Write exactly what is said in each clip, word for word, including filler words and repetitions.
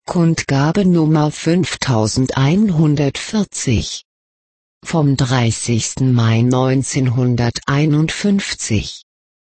Kundgabe Nummer fünftausendeinhundertvierzig vom dreißigsten Mai neunzehnhunderteinundfünfzig.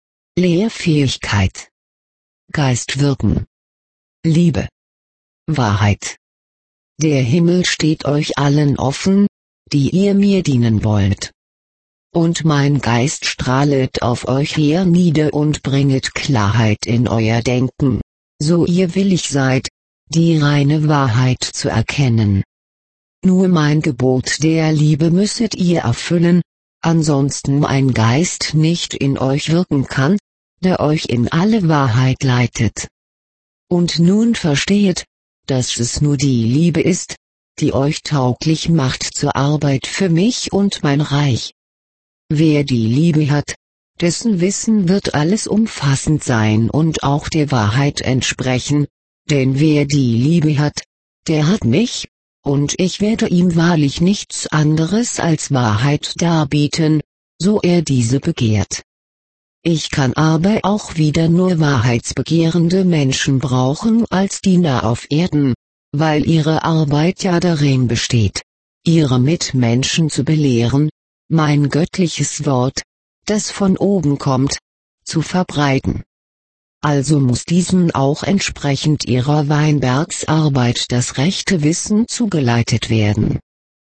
Lehrfähigkeit, Geistwirken, Liebe, Wahrheit. Der Himmel steht euch allen offen, die ihr mir dienen wollt. Und mein Geist strahlet auf euch hernieder und bringet Klarheit in euer Denken, so ihr willig seid, die reine Wahrheit zu erkennen. Nur mein Gebot der Liebe müsset ihr erfüllen, ansonsten mein Geist nicht in euch wirken kann, der euch in alle Wahrheit leitet. Und nun verstehet, dass es nur die Liebe ist, die euch tauglich macht zur Arbeit für mich und mein Reich. Wer die Liebe hat, dessen Wissen wird alles umfassend sein und auch der Wahrheit entsprechen, denn wer die Liebe hat, der hat mich, und ich werde ihm wahrlich nichts anderes als Wahrheit darbieten, so er diese begehrt. Ich kann aber auch wieder nur wahrheitsbegehrende Menschen brauchen als Diener auf Erden, weil ihre Arbeit ja darin besteht, ihre Mitmenschen zu belehren, mein göttliches Wort, das von oben kommt, zu verbreiten. Also muss diesen auch entsprechend ihrer Weinbergsarbeit das rechte Wissen zugeleitet werden.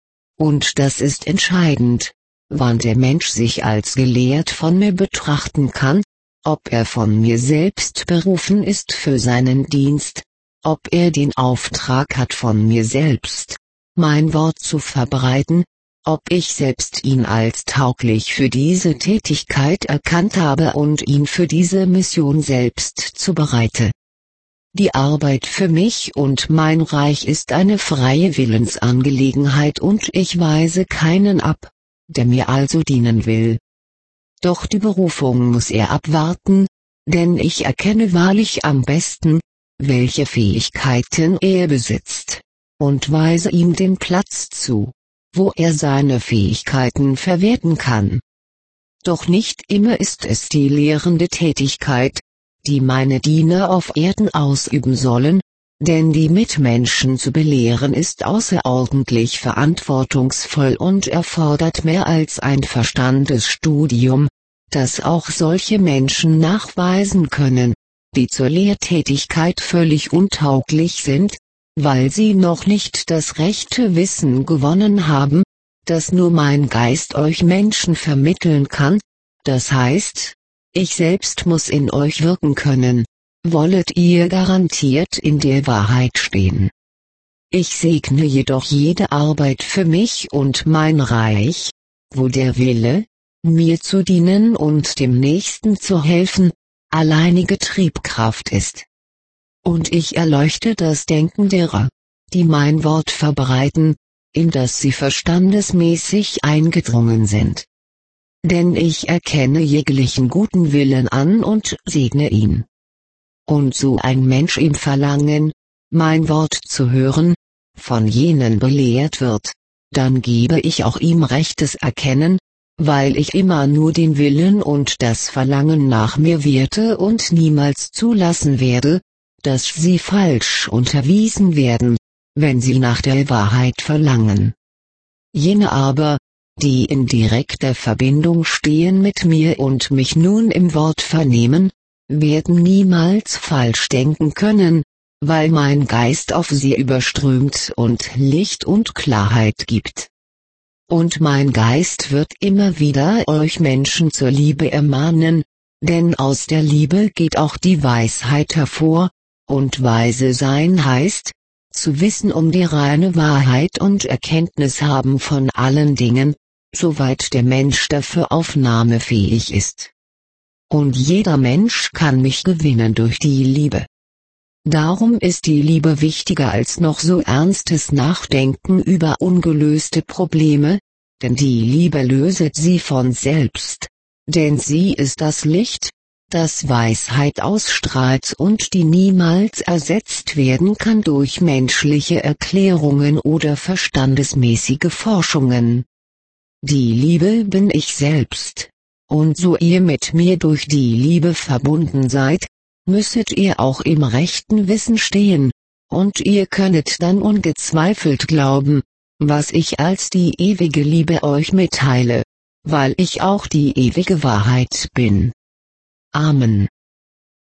Und das ist entscheidend, wann der Mensch sich als gelehrt von mir betrachten kann, ob er von mir selbst berufen ist für seinen Dienst, ob er den Auftrag hat von mir selbst, mein Wort zu verbreiten, ob ich selbst ihn als tauglich für diese Tätigkeit erkannt habe und ihn für diese Mission selbst zubereite. Die Arbeit für mich und mein Reich ist eine freie Willensangelegenheit und ich weise keinen ab, der mir also dienen will. Doch die Berufung muss er abwarten, denn ich erkenne wahrlich am besten, welche Fähigkeiten er besitzt, und weise ihm den Platz zu, wo er seine Fähigkeiten verwerten kann. Doch nicht immer ist es die lehrende Tätigkeit, die meine Diener auf Erden ausüben sollen, denn die Mitmenschen zu belehren ist außerordentlich verantwortungsvoll und erfordert mehr als ein Verstandesstudium, das auch solche Menschen nachweisen können, die zur Lehrtätigkeit völlig untauglich sind, weil sie noch nicht das rechte Wissen gewonnen haben, das nur mein Geist euch Menschen vermitteln kann, das heißt, ich selbst muss in euch wirken können, wollet ihr garantiert in der Wahrheit stehen. Ich segne jedoch jede Arbeit für mich und mein Reich, wo der Wille, mir zu dienen und dem Nächsten zu helfen, alleinige Triebkraft ist. Und ich erleuchte das Denken derer, die mein Wort verbreiten, in das sie verstandesmäßig eingedrungen sind. Denn ich erkenne jeglichen guten Willen an und segne ihn. Und so ein Mensch im Verlangen, mein Wort zu hören, von jenen belehrt wird, dann gebe ich auch ihm rechtes Erkennen, weil ich immer nur den Willen und das Verlangen nach mir werte und niemals zulassen werde, dass sie falsch unterwiesen werden, wenn sie nach der Wahrheit verlangen. Jene aber, die in direkter Verbindung stehen mit mir und mich nun im Wort vernehmen, werden niemals falsch denken können, weil mein Geist auf sie überströmt und Licht und Klarheit gibt. Und mein Geist wird immer wieder euch Menschen zur Liebe ermahnen, denn aus der Liebe geht auch die Weisheit hervor, und weise sein heißt, zu wissen um die reine Wahrheit und Erkenntnis haben von allen Dingen, soweit der Mensch dafür aufnahmefähig ist. Und jeder Mensch kann mich gewinnen durch die Liebe. Darum ist die Liebe wichtiger als noch so ernstes Nachdenken über ungelöste Probleme, denn die Liebe löset sie von selbst, denn sie ist das Licht, das Weisheit ausstrahlt und die niemals ersetzt werden kann durch menschliche Erklärungen oder verstandesmäßige Forschungen. Die Liebe bin ich selbst, und so ihr mit mir durch die Liebe verbunden seid, müsset ihr auch im rechten Wissen stehen, und ihr könnet dann ungezweifelt glauben, was ich als die ewige Liebe euch mitteile, weil ich auch die ewige Wahrheit bin. Amen.